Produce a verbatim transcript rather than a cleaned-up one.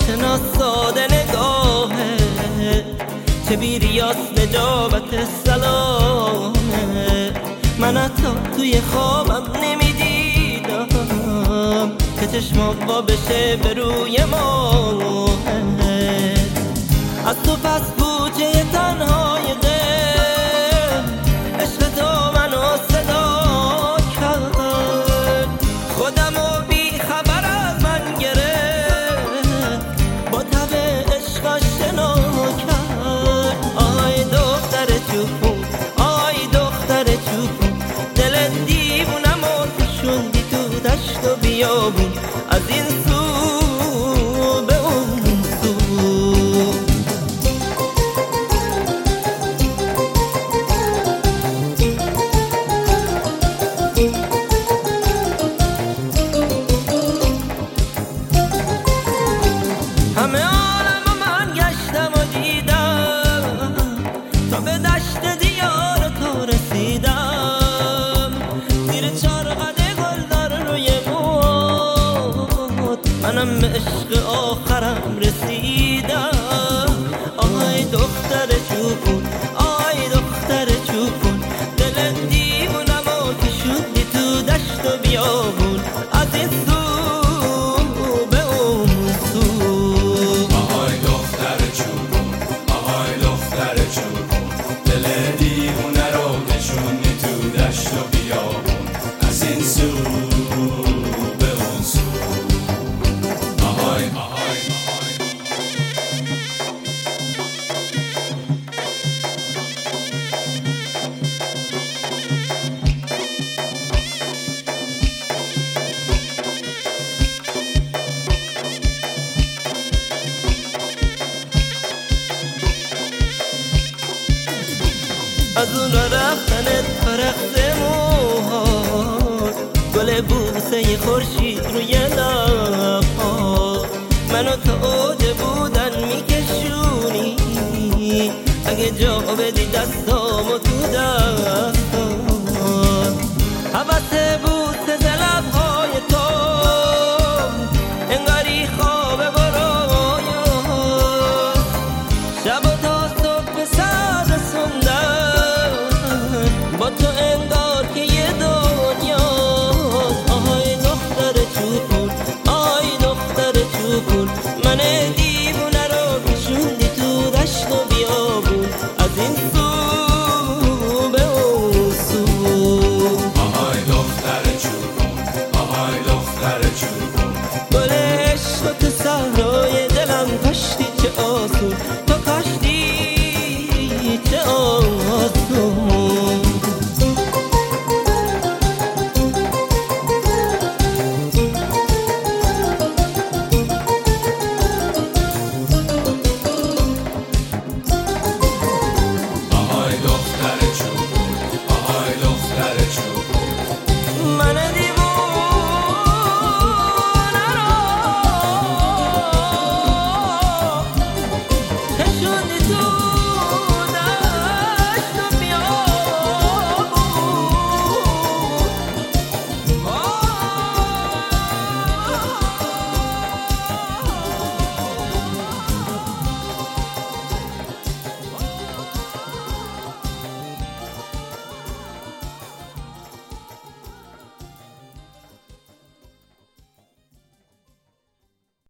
آشنا ساده نگاهه، چه بیریاس نجابت سلامه. من حتی توی خوابم نمیدیدم که چشمام وا بشه به روی ماه. از تو پس کوچه تنهای دل عشق تو منو صدا کرد، خودمو بی خبر از من گرفت، با تب عشق آشنا کرد. آی دختر چوپون، آی دختر چوپون، دل دیوونمو کشوندی تو دشت و بیابون، از این سو به اون سو. همه عالم من گشتم و دیدم تا به دشت دیار تو رسیدم، زیر چارقد گلدار روی موت منم به عشق آخرم رسیدم. آی دختر چوپون، آی دختر چوپون، دل دیوونمو کشوندی تو دشت و بیابون، از این سو به اون سو. آهای دختر چوپون، آهای دختر چوپون، دل دیوونه رو نشوندی تو دشت و بیابون، از این سو به اون سو. آهای آهای آهای از اون را رفتنت فرقت موها، گل بوسه خورشید روی لبها، منو تا اوج بودن میکشونی، اگه جا بدی دستا